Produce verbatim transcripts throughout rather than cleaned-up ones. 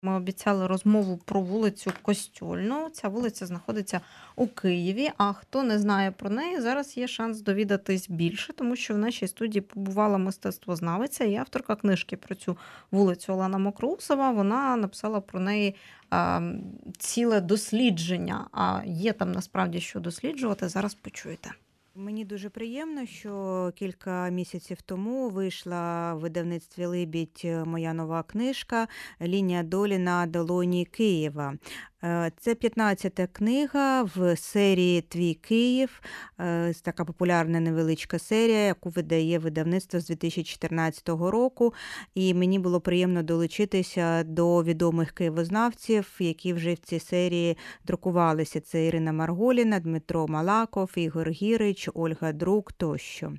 Ми обіцяли розмову про вулицю Костюльну. Ця вулиця знаходиться у Києві. А хто не знає про неї, зараз є шанс довідатись більше, тому що в нашій студії побувала мистецтвознавиця і авторка книжки про цю вулицю Олена Мокроусова. Вона написала про неї а, ціле дослідження. А є там насправді що досліджувати. Зараз почуєте. Мені дуже приємно, що кілька місяців тому вийшла в видавництві «Либідь» моя нова книжка «Лінія долі на долоні Києва». Це п'ятнадцята книга в серії «Твій Київ», така популярна невеличка серія, яку видає видавництво з дві тисячі чотирнадцятого року. І мені було приємно долучитися до відомих києвознавців, які вже в цій серії друкувалися. Це Ірина Марголіна, Дмитро Малаков, Ігор Гірич, Ольга Друк тощо.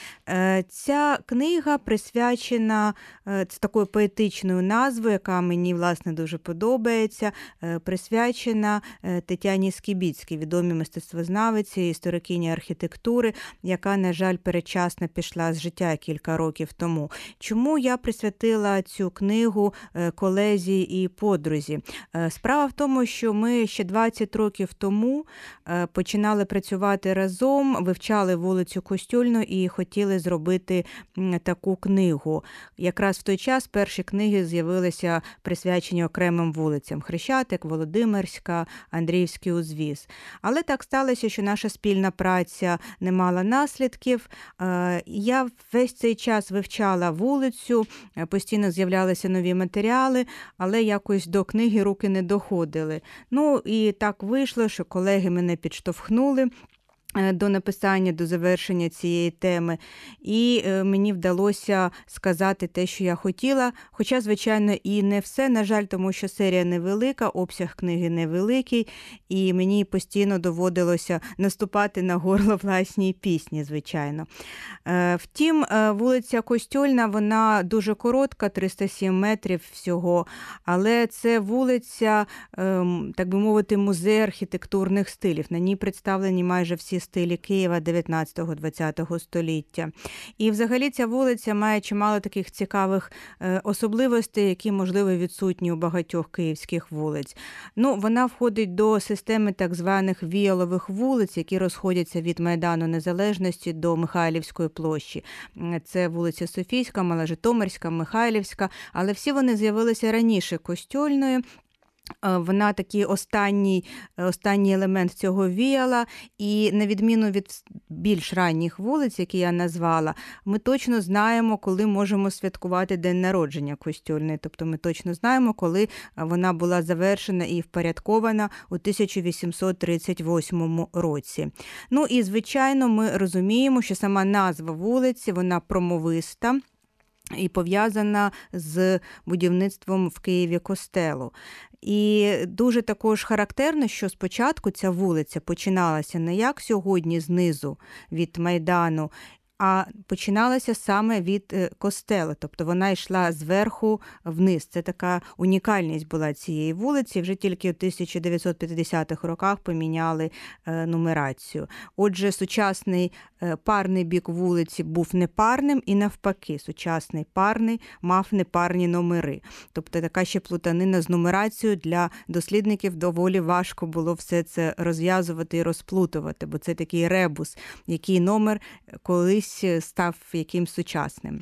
Ця книга присвячена з такою поетичною назвою, яка мені, власне, дуже подобається, присвячена Тетяні Скібіцькій, відомій мистецтвознавиці, історикині архітектури, яка, на жаль, передчасно пішла з життя кілька років тому. Чому я присвятила цю книгу колезі і подрузі? Справа в тому, що ми ще двадцять років тому починали працювати разом, вивчали вулицю Костюльну і хотіли зробити таку книгу. Якраз в той час перші книги з'явилися присвячені окремим вулицям: Хрещатик, Володимирська, Андріївський узвіз. Але так сталося, що наша спільна праця не мала наслідків. Я весь цей час вивчала вулицю, постійно з'являлися нові матеріали, але якось до книги руки не доходили. Ну і так вийшло, що колеги мене підштовхнули до написання, до завершення цієї теми. І мені вдалося сказати те, що я хотіла. Хоча, звичайно, і не все, на жаль, тому що серія невелика, обсяг книги невеликий, і мені постійно доводилося наступати на горло власній пісні, звичайно. Втім, вулиця Костюльна, вона дуже коротка, триста сім метрів всього, але це вулиця, так би мовити, музей архітектурних стилів. На ній представлені майже всі стилі Києва дев'ятнадцятого-двадцятого століття. І взагалі ця вулиця має чимало таких цікавих особливостей, які, можливо, відсутні у багатьох київських вулиць. Ну, вона входить до системи так званих віялових вулиць, які розходяться від Майдану Незалежності до Михайлівської площі. Це вулиця Софійська, Маложитомирська, Михайлівська, але всі вони з'явилися раніше Костюльної. Вона такий останній, останній елемент цього віяла, і на відміну від більш ранніх вулиць, які я назвала, ми точно знаємо, коли можемо святкувати день народження Костюльної. Тобто ми точно знаємо, коли вона була завершена і впорядкована у тисяча вісімсот тридцять восьмому році. Ну і, звичайно, ми розуміємо, що сама назва вулиці, вона промовиста і пов'язана з будівництвом в Києві костелу. І дуже також характерно, що спочатку ця вулиця починалася не як сьогодні знизу від Майдану, а починалася саме від костелу, тобто вона йшла зверху вниз. Це така унікальність була цієї вулиці, вже тільки у тисяча дев'ятсот п'ятдесятих роках поміняли нумерацію. Отже, сучасний парний бік вулиці був непарним і навпаки, сучасний парний мав непарні номери. Тобто така ще плутанина з нумерацією, для дослідників доволі важко було все це розв'язувати і розплутувати, бо це такий ребус, який номер колись став якимсь сучасним.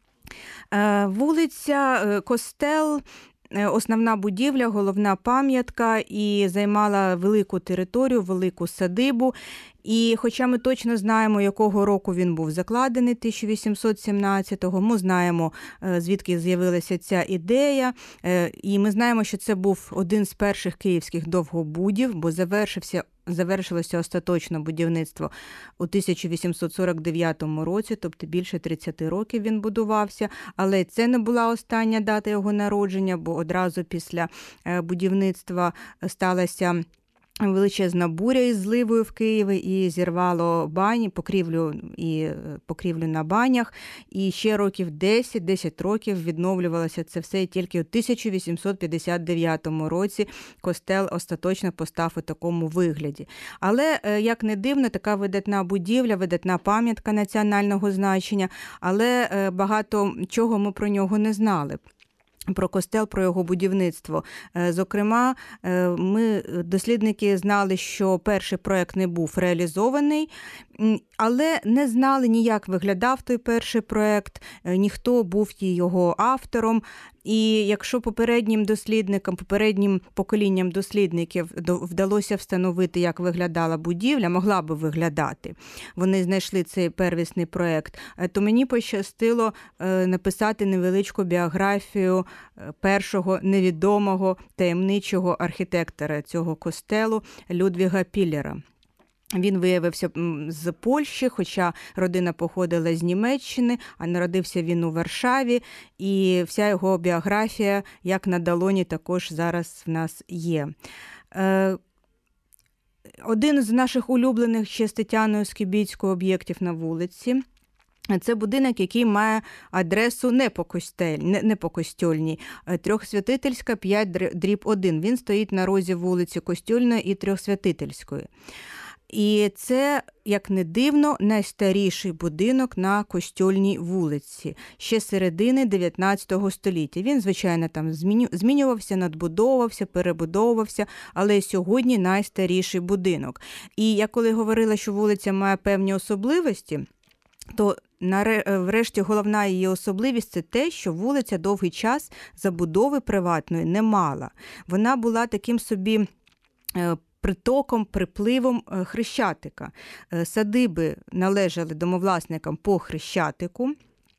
Вулиця Костел – основна будівля, головна пам'ятка, і займала велику територію, велику садибу. І хоча ми точно знаємо, якого року він був закладений, тисяча вісімсот сімнадцятого, ми знаємо, звідки з'явилася ця ідея, і ми знаємо, що це був один з перших київських довгобудів, бо завершився Завершилося остаточно будівництво у тисяча вісімсот сорок дев'ятому році, тобто більше тридцять років він будувався, але це не була остання дата його народження, бо одразу після будівництва сталася величезна буря із зливою в Києві і зірвало бані, покрівлю і покрівлю на банях. І ще років десять, десять років відновлювалося це все, і тільки у тисяча вісімсот п'ятдесят дев'ятому році костел остаточно постав у такому вигляді. Але, як не дивно, така видатна будівля, видатна пам'ятка національного значення, але багато чого ми про нього не знали. про костел, про його будівництво. Зокрема, ми, дослідники, знали, що перший проєкт не був реалізований, але не знали, ніяк виглядав той перший проєкт, ніхто був його автором. І якщо попереднім дослідникам, попереднім поколінням дослідників вдалося встановити, як виглядала будівля, могла би виглядати, вони знайшли цей первісний проєкт, то мені пощастило написати невеличку біографію першого невідомого таємничого архітектора цього костелу Людвіга Піллера. Він виявився з Польщі, хоча родина походила з Німеччини, а народився він у Варшаві, і вся його біографія, як на долоні, також зараз в нас є. Один з наших улюблених ще з Тетяною Скибіцькою об'єктів на вулиці – це будинок, який має адресу не по, костель, не, не по Костьольній. Трьохсвятительська, п'ять дріб один. Він стоїть на розі вулиці Костьольної і Трьохсвятительської. І це, як не дивно, найстаріший будинок на Костьольній вулиці, ще з середини дев'ятнадцятого століття. Він, звичайно, там змінювався, надбудовувався, перебудовувався, але сьогодні найстаріший будинок. І я коли говорила, що вулиця має певні особливості, то врешті головна її особливість – це те, що вулиця довгий час забудови приватної не мала. Вона була таким собі притоком, припливом Хрещатика. Садиби належали домовласникам по Хрещатику,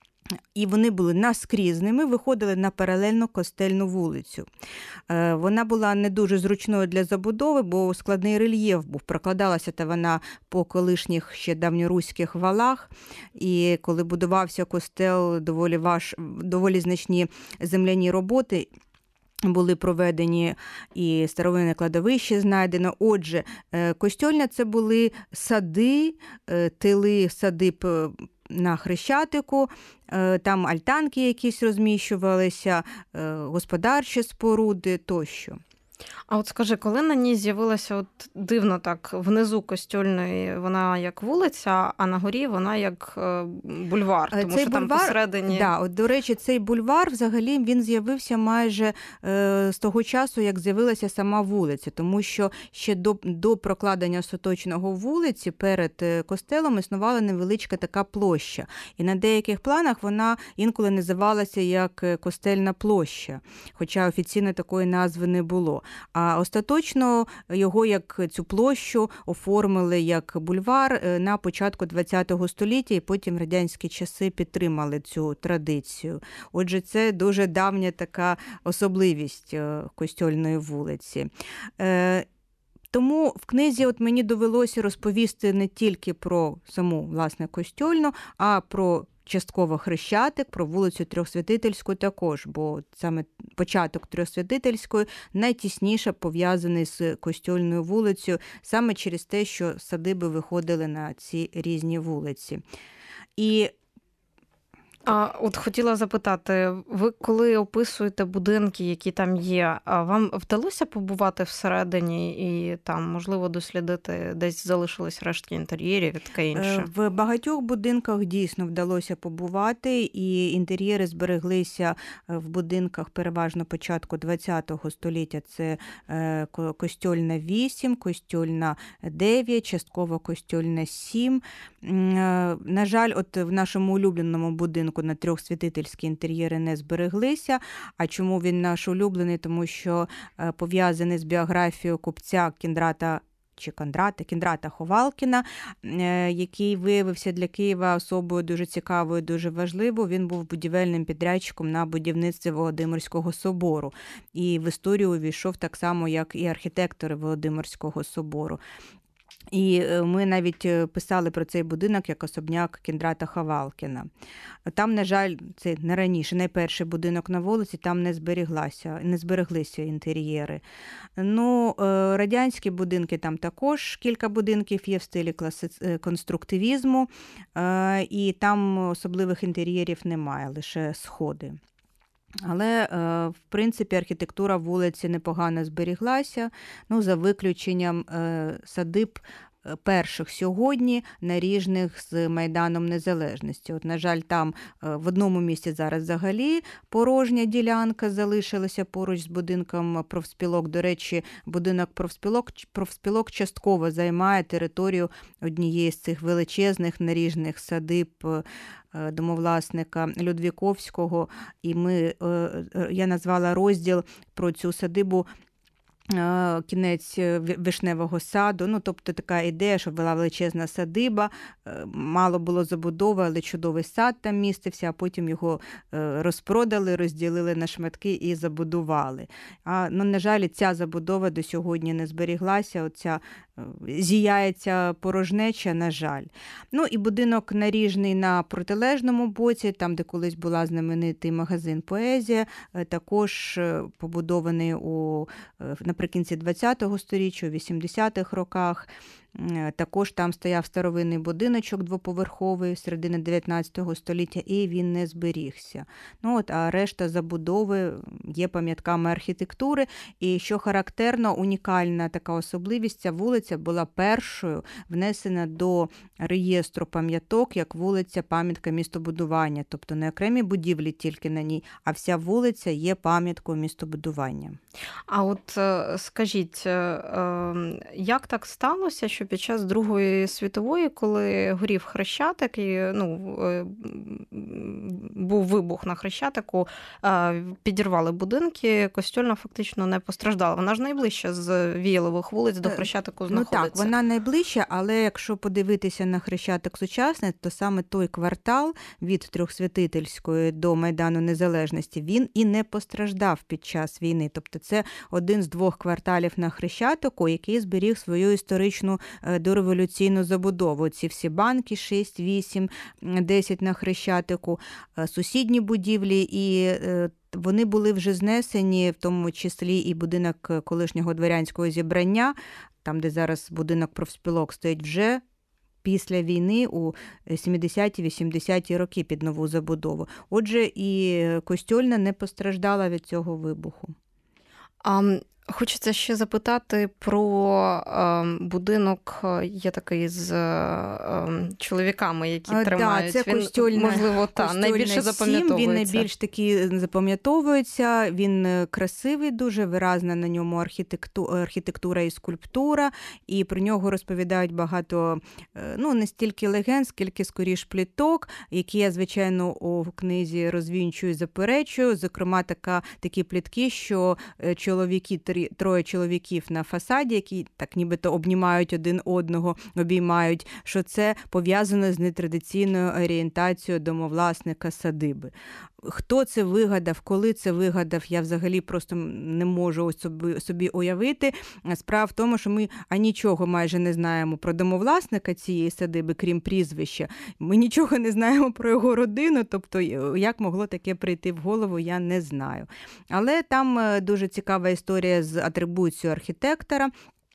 і вони були наскрізними, виходили на паралельну Костельну вулицю. Вона була не дуже зручною для забудови, бо складний рельєф був. Прокладалася та вона по колишніх ще давньоруських валах, і коли будувався костел, доволі, важ... доволі значні земляні роботи були проведені, і старовинне кладовище знайдено. Отже, Костьольня – це були сади, тили садиб на Хрещатику, там альтанки якісь розміщувалися, господарчі споруди тощо. А от скажи, коли на ній з'явилася от дивно так, внизу Костьольної вона як вулиця, а на горі вона як бульвар, тому цей що бульвар, там посередині... Да, от, до речі, цей бульвар взагалі він з'явився майже е, з того часу, як з'явилася сама вулиця, тому що ще до, до прокладення остаточного вулиці перед костелом існувала невеличка така площа. І на деяких планах вона інколи називалася як Костельна площа, хоча офіційно такої назви не було. А остаточно його, як цю площу, оформили як бульвар на початку ХХ століття, і потім радянські часи підтримали цю традицію. Отже, це дуже давня така особливість Костьольної вулиці. Тому в книзі от мені довелося розповісти не тільки про саму, власне, Костьольну, а про частково Хрещатик, про вулицю Трьохсвятительську також, бо саме початок Трьохсвятительської найтісніше пов'язаний з Костьольною вулицею, саме через те, що садиби виходили на ці різні вулиці. І А от хотіла запитати, ви коли описуєте будинки, які там є, а вам вдалося побувати всередині і там, можливо, дослідити, десь залишились рештки інтер'єрів і таке інше? В багатьох будинках дійсно вдалося побувати, і інтер'єри збереглися в будинках переважно початку ХХ століття. Це Костьольна вісім, Костьольна дев'ять, частково Костьольна сім. На жаль, от в нашому улюбленому будинку на Трьохсвятительські інтер'єри не збереглися. А чому він наш улюблений? Тому що пов'язаний з біографією купця Кіндрата чи Кондрата, Кіндрата Ховалкіна, який виявився для Києва особою дуже цікавою, дуже важливою. Він був будівельним підрядчиком на будівництві Володимирського собору. І в історію увійшов так само, як і архітектори Володимирського собору. І ми навіть писали про цей будинок як особняк Кіндрата Ховалкіна. Там, на жаль, це не раніше, найперший будинок на вулиці, там не зберіглася, не збереглися інтер'єри. Ну, радянські будинки, там також кілька будинків є в стилі класи... конструктивізму, і там особливих інтер'єрів немає, лише сходи. Але, в принципі, архітектура вулиці непогано зберіглася, ну, за виключенням садиб перших сьогодні наріжних з Майданом Незалежності. От, на жаль, там в одному місці зараз взагалі порожня ділянка залишилася поруч з будинком профспілок. До речі, будинок профспілок, профспілок частково займає територію однієї з цих величезних наріжних садиб домовласника Людвіковського. І ми, я назвала розділ про цю садибу «Кінець вишневого саду». Ну, тобто така ідея, що була величезна садиба, мало було забудови, але чудовий сад там містився, а потім його розпродали, розділили на шматки і забудували. А, ну, на жаль, ця забудова до сьогодні не зберіглася, оця зіяється порожнеча, на жаль. Ну, і будинок наріжний на протилежному боці, там, де колись була знаменитий магазин «Поезія», також побудований у, наприкінці ХХ сторіччя, у вісімдесятих роках. Також там стояв старовинний будиночок двоповерховий середини дев'ятнадцятого століття, і він не зберігся. Ну, от, а решта забудови є пам'ятками архітектури. І, що характерно, унікальна така особливість, ця вулиця була першою внесена до реєстру пам'яток як вулиця-пам'ятка містобудування. Тобто не окремі будівлі тільки на ній, а вся вулиця є пам'яткою містобудування. А от скажіть, як так сталося, що під час Другої світової, коли горів Хрещатик, і, ну, був вибух на Хрещатику, підірвали будинки, Костюльна фактично не постраждала. Вона ж найближча з Віялових вулиць до Хрещатику знаходиться. Ну так, вона найближча, але якщо подивитися на Хрещатик сучасний, то саме той квартал від Трьохсвятительської до Майдану Незалежності, він і не постраждав під час війни. Тобто це один з двох кварталів на Хрещатику, який зберіг свою історичну дореволюційну забудову. Ці всі банки шість, вісім, десять на Хрещатику, сусідні будівлі, і вони були вже знесені, в тому числі і будинок колишнього дворянського зібрання, там, де зараз будинок профспілок стоїть, вже після війни у сімдесяті-вісімдесяті роки під нову забудову. Отже, і Костюльна не постраждала від цього вибуху. А хочеться ще запитати про е, будинок, є такий з е, чоловіками, які а, тримають. Да, це він, Костюльна, можливо, та, найбільше запам'ятовується. Він найбільш такий запам'ятовується, він красивий, дуже виразна на ньому архітектура, архітектура і скульптура, і про нього розповідають багато, ну, не стільки легенд, скільки скоріш пліток, які я, звичайно, у книзі розвінчую і заперечую. Зокрема, така, такі плітки, що чоловіки, троє чоловіків на фасаді, які так нібито обнімають один одного, обіймають, що це пов'язано з нетрадиційною орієнтацією домовласника садиби. Хто це вигадав, коли це вигадав, я взагалі просто не можу собі, собі уявити. Справа в тому, що ми а нічого майже не знаємо про домовласника цієї садиби, крім прізвища. Ми нічого не знаємо про його родину, тобто як могло таке прийти в голову, я не знаю. Але там дуже цікава історія з атрибуцією архітектора.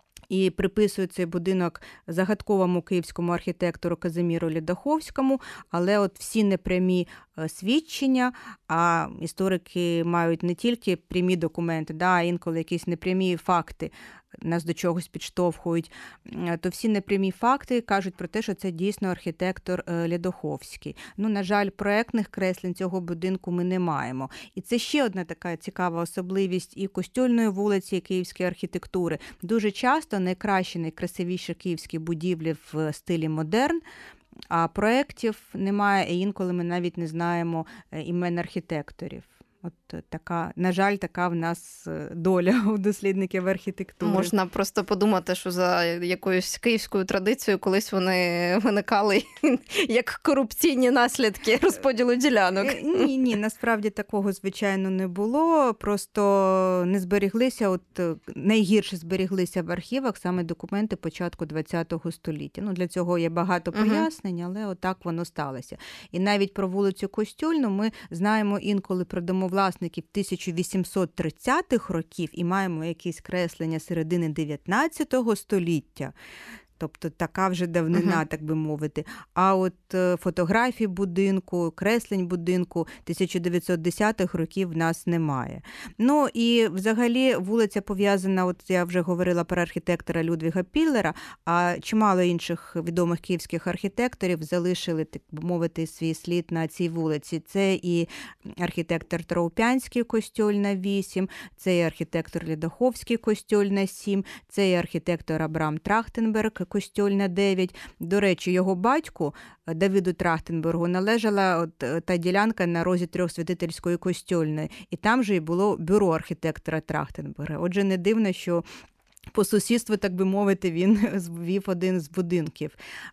І приписує цей будинок загадковому київському архітектору Казиміру Ледоховському, але от всі непрямі свідчення, а історики мають не тільки прямі документи, да, а інколи якісь непрямі факти нас до чогось підштовхують, то всі непрямі факти кажуть про те, що це дійсно архітектор Ледоховський. Ну, на жаль, проектних креслень цього будинку ми не маємо. І це ще одна така цікава особливість і Костюльної вулиці, і київської архітектури. Дуже часто найкращі, найкрасивіші київські будівлі в стилі модерн, а проєктів немає, і інколи ми навіть не знаємо імен архітекторів. От така, на жаль, така в нас доля у дослідників архітектури. Можна просто подумати, що за якоюсь київською традицією колись вони виникали як корупційні наслідки розподілу ділянок. Ні, ні, насправді такого, звичайно, не було. Просто не зберіглися, от найгірше зберіглися в архівах саме документи початку ХХ століття. Ну, для цього є багато пояснень, але отак воно сталося. І навіть про вулицю Костюльну ми знаємо інколи про домовласників тисяча вісімсот тридцятих років і маємо якісь креслення середини дев'ятнадцятого століття. Тобто така вже давнина, Мгм. так би мовити. А от е, фотографій будинку, креслень будинку тисяча дев'ятсот десятих років в нас немає. Ну і взагалі вулиця пов'язана, от я вже говорила про архітектора Людвіга Піллера, а чимало інших відомих київських архітекторів залишили, так би мовити, свій слід на цій вулиці. Це і архітектор Траупянський, Костьольна вісім, це і архітектор Лідоховський, Костьольна сім, це і архітектор Абрам Трахтенберг, Костьольна дев'ять. До речі, його батьку Давиду Трахтенбергу належала от е, та ділянка на розі Трьохсвятительської Костьольної. І там же і було бюро архітектора Трахтенберга. Отже, не дивно, що по сусідству, так би мовити, він вів один з будинків.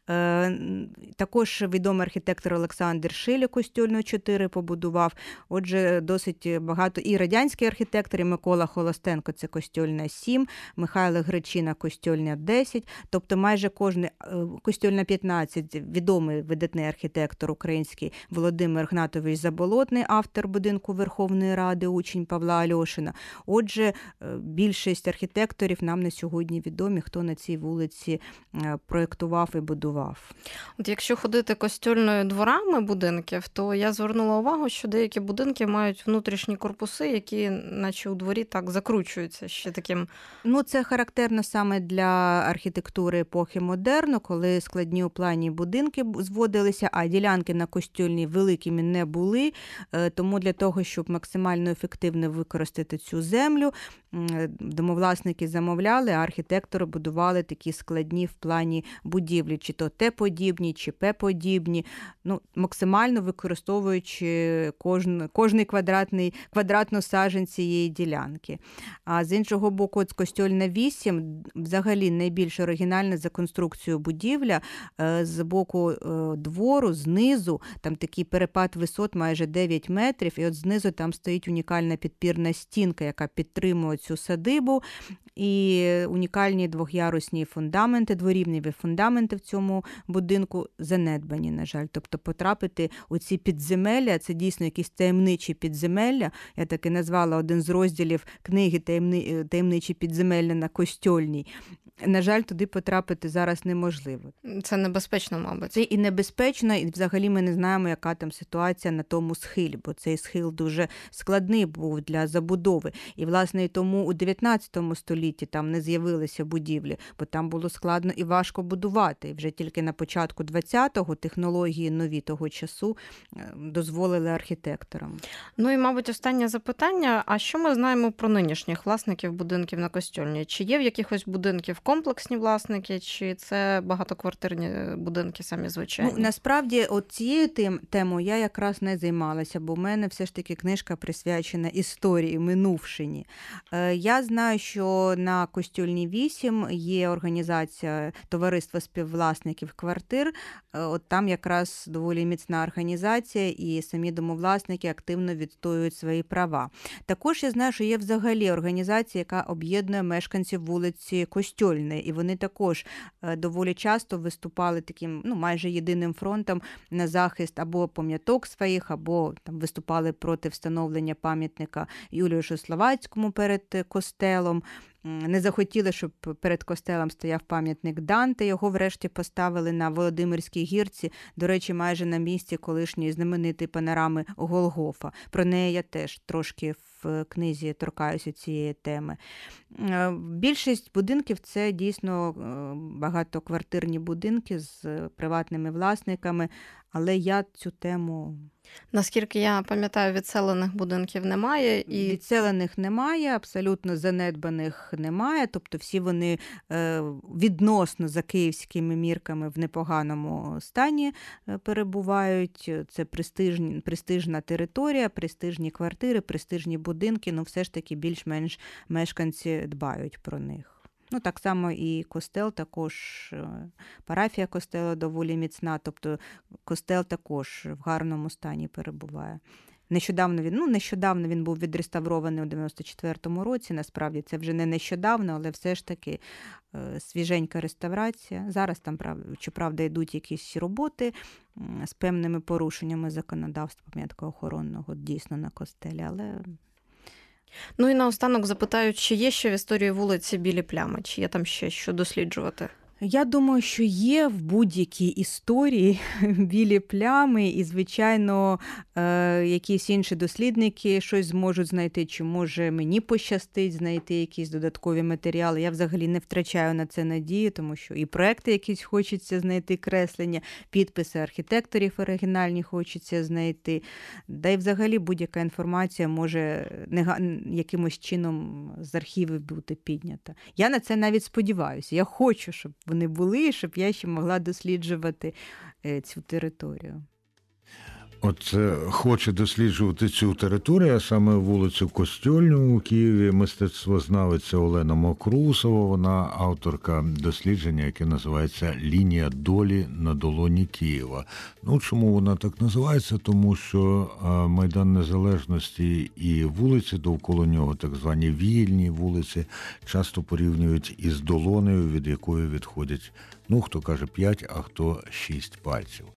Е, також відомий архітектор Олександр Шиля Костьольну чотири побудував. Отже, досить багато і радянські архітектори, Микола Холостенко – це Костьольна сім, Михайло Гречина – Костьольна десять, тобто майже кожний, Костьольна п'ятнадцять, відомий видатний архітектор український Володимир Гнатович Заболотний, автор будинку Верховної Ради, учень Павла Альошина. Отже, більшість архітекторів нам на сьогодні відомі, хто на цій вулиці проєктував і будував. От якщо ходити костьольною дворами будинків, то я звернула увагу, що деякі будинки мають внутрішні корпуси, які наче у дворі так закручуються ще таким. Ну, це характерно саме для архітектури епохи модерну, коли складні у плані будинки зводилися, а ділянки на Костьольній великими не були. Тому для того, щоб максимально ефективно використати цю землю, домовласники замовляли, а архітектори будували такі складні в плані будівлі, чи то Т-подібні, чи П-подібні, ну, максимально використовуючи кожен, кожний квадратний, квадратну сажень цієї ділянки. А з іншого боку, от Костьольна вісім взагалі найбільш оригінальна за конструкцією будівля. З боку двору, знизу, там такий перепад висот майже дев'ять метрів, і от знизу там стоїть унікальна підпірна стінка, яка підтримує цю садибу, і унікальні двохярусні фундаменти, дворівневі фундаменти в цьому будинку занедбані, на жаль. Тобто потрапити у ці підземелля, це дійсно якісь таємничі підземелля. Я так і назвала один з розділів книги «Таємни... «Таємничі підземелля на Костьольній». На жаль, туди потрапити зараз неможливо. Це небезпечно, мабуть. Це і небезпечно, і взагалі ми не знаємо, яка там ситуація на тому схилі, бо цей схил дуже складний був для забудови. І, власне, і тому у дев'ятнадцятому столітті там не з'явилися будівлі, бо там було складно і важко будувати. І вже тільки на початку двадцятого технології нові того часу дозволили архітекторам. Ну і, мабуть, останнє запитання. А що ми знаємо про нинішніх власників будинків на Костьольній? Чи є в якихось будинків комплексні власники, чи це багатоквартирні будинки самі звичайні? Ну, насправді, от цією тем, темою я якраз не займалася, бо в мене все ж таки книжка присвячена історії, минувшині. Е, я знаю, що на Костьольній вісім є організація Товариства співвласників квартир. Е, от там якраз доволі міцна організація, і самі домовласники активно відстоюють свої права. Також я знаю, що є взагалі організація, яка об'єднує мешканців вулиці Костьольної. І вони також доволі часто виступали таким, ну, майже єдиним фронтом на захист або пам'яток своїх, або там виступали проти встановлення пам'ятника Юлію Словацькому перед костелом. Не захотіли, щоб перед костелом стояв пам'ятник Данте. Його врешті поставили на Володимирській гірці, до речі, майже на місці колишньої знаменитої панорами Голгофа. Про неї я теж трошки в книзі торкаюся цієї теми. Більшість будинків – це дійсно багатоквартирні будинки з приватними власниками, але я цю тему... Наскільки я пам'ятаю, відселених будинків немає. І... Відселених немає, абсолютно занедбаних немає, тобто всі вони е, відносно за київськими мірками в непоганому стані перебувають. Це престижні, престижна територія, престижні квартири, престижні будинки, ну все ж таки більш-менш мешканці дбають про них. Ну, так само і костел, також парафія костела доволі міцна, тобто костел також в гарному стані перебуває. Нещодавно він, ну, нещодавно він був відреставрований у дев'яносто четвертому році, насправді це вже не нещодавно, але все ж таки е, свіженька реставрація. Зараз там, щоправда, йдуть якісь роботи з певними порушеннями законодавства пам'яткоохоронного дійсно на костелі, але... Ну і наостанок запитаю, чи є ще в історії вулиці білі плями, чи є там ще що досліджувати? Я думаю, що є в будь-якій історії білі плями, і, звичайно, е, якісь інші дослідники щось зможуть знайти, чи може мені пощастить знайти якісь додаткові матеріали. Я взагалі не втрачаю на це надію, тому що і проекти якісь хочеться знайти, креслення, підписи архітекторів оригінальні хочеться знайти. Да й взагалі будь-яка інформація може нега- якимось чином з архівів бути піднята. Я на це навіть сподіваюся. Я хочу, щоб вони були, щоб я ще могла досліджувати е, цю територію. От е, хоче досліджувати цю територію, а саме вулицю Костьольну у Києві, мистецтвознавиця Олена Мокрусова. Вона авторка дослідження, яке називається «Лінія долі на долоні Києва». Ну, чому вона так називається? Тому що е, Майдан Незалежності і вулиці довкола нього, так звані вільні вулиці, часто порівнюють із долонею, від якої відходять, ну, хто каже п'ять, а хто шість пальців.